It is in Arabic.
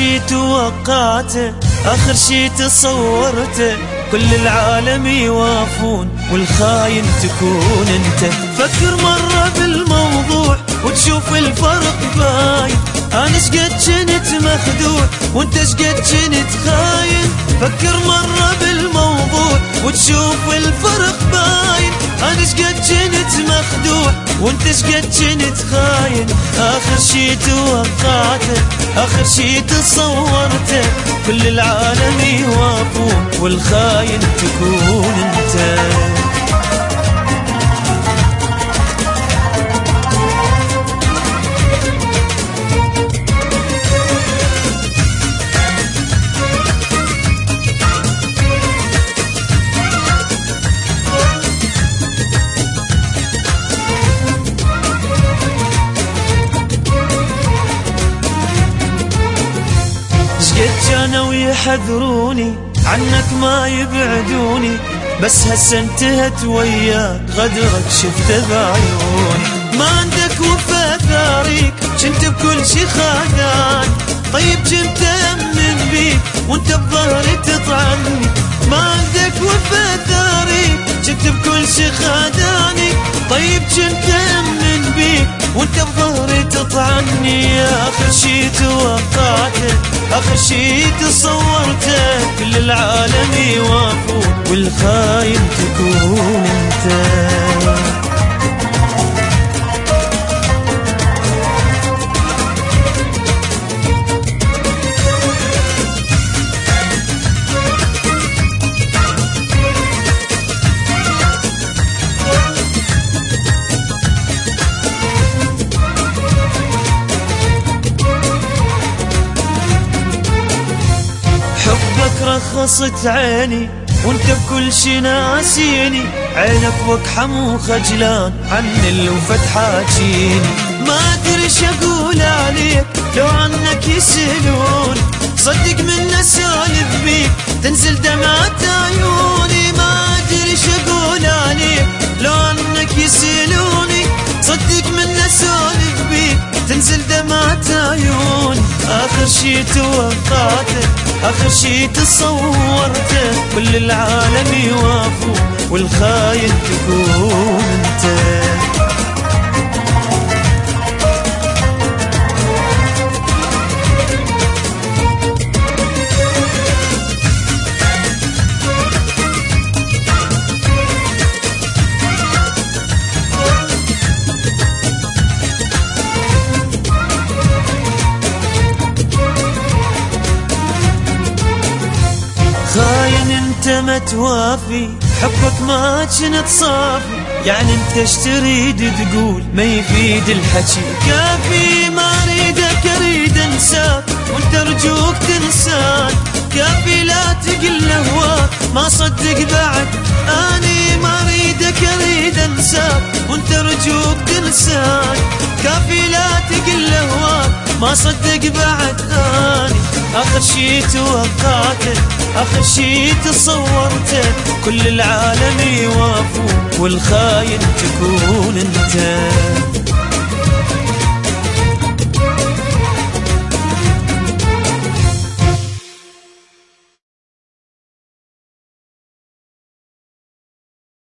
شي توقعته، آخر شي تصورته، كل العالم يوافون والخاين تكون انت. فكر مرة بالموضوع وتشوف الفرق باين، انا شقد جنت مخدوع وانت شقد جنت خاين. فكر مرة بالموضوع وتشوف الفرق باين، انا شقد جنت مخدوع وانت شقد جنت خاين. اخر شي توقعته، اخر شي تصورته، كل العالم يوافون والخاين تكون انت. شقد كانوا يحذروني عنك ما يبعدوني، بس هسه انتهت وياك غدرك شفته بعيوني. ما عندك وفا ثاريك جنت بكل شي خادعني، طيب جنت أمن بيك وانت بظهري تطعني. ما عندك وفا ثاريك جنت بكل شي خادعني، طيب جنت أمن بيك وانت بظهري تطعني. آخر شي توقعته، آخر شي تصورته، كل العالم يوافون والخاين تكون انت. حبك رخصت عيني وانت بكل شي ناسيني، عينك وكحم وخجلان عن الوفا تحاجيني. ما ادري ايش اقول عليك لو عنك يسألون، صدق من اسولف بيك تنزل دمعة عيوني. ما ادري ايش اقول عليك لو عنك يسألوني، صدق من اسولف بيك تنزل دمعة عيوني. آخر شي توقعته، آخر شي تصورته، كل العالم يوافون والخاين تكون انت. خاين انت ما توافي، حبك ما جنت صافي، يعني انت ايش تريد تقول ما يفيد الحكي. كافي ما اريدك اريد انساك وانت رجوك تنسان، كافي لا تقل هواك ما صدق بعد اني. ما اريدك اريد انساك وانت رجوك تنسان، كافي لا تقل هواك ما صدق بعد اني. آخر شي توقعته، آخر شي تصورته، كل العالم يوافون والخاين تكون انت.